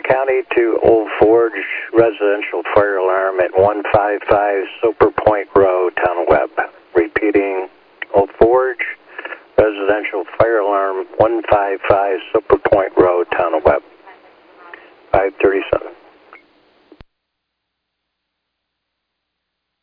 County to Old Forge, residential fire alarm at 155 Soper Point Road, Town of Webb. Repeating, Old Forge, residential fire alarm, 155 Soper Point Road, Town of Webb. 537.